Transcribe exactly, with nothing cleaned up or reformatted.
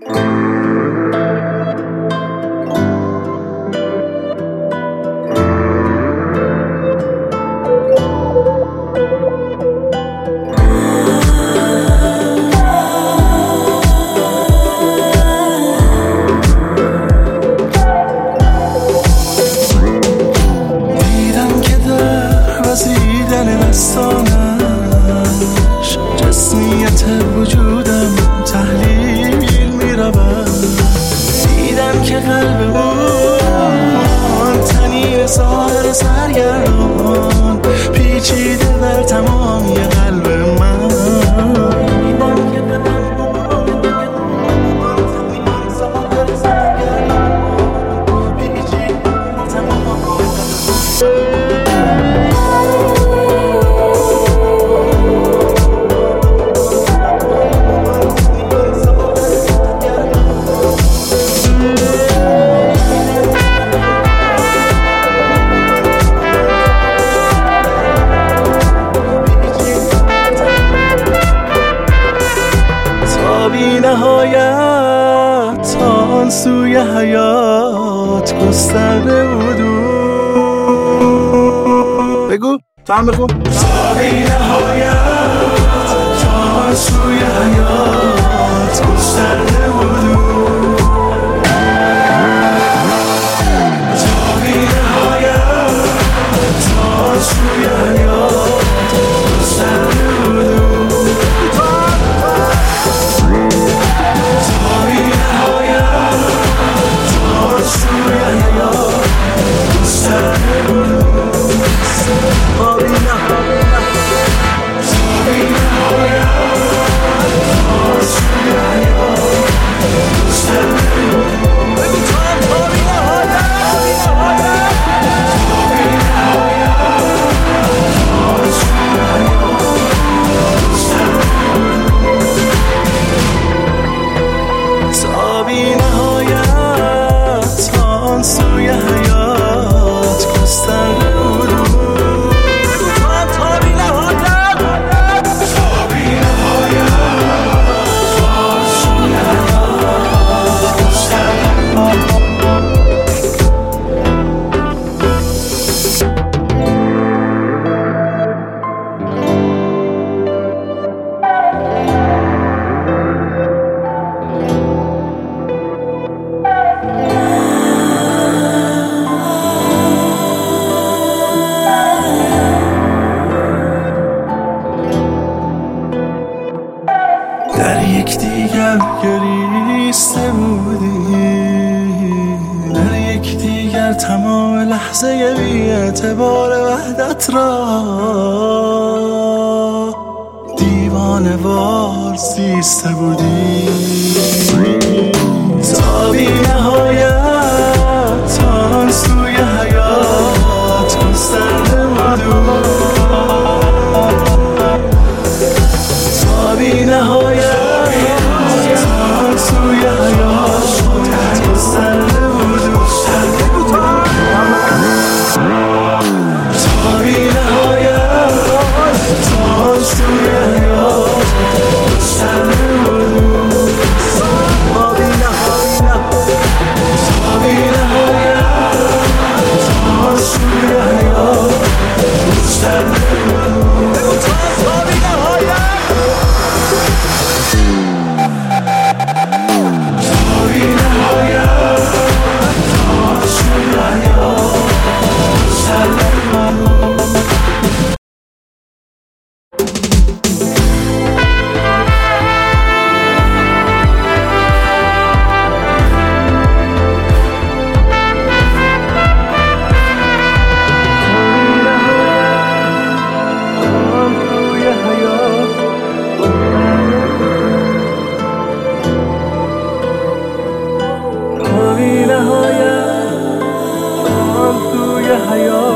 سوی حیات گسترده بودو. بگو تو هم بگو. تا بی نهایت تا سوی حیات گسترده بودو. تا بی نهایت تا سوی حیات گسترده بودو. در یک دیگر گریسته بودی، در یک دیگر تمام لحظه بی اعتبار وحدت را دیوانه وار زیسته بودی. تا بی نهایت تا آن سوی حیات گسترده بودو. تا بی نهایت سوی حیات گسترده بودو. تا بی نهایت تا سوی حیات گسترده بودو. تا بی نهایت تا بی نهایت تا سوی حیات گسترده بودو. تا بی نهایت حیات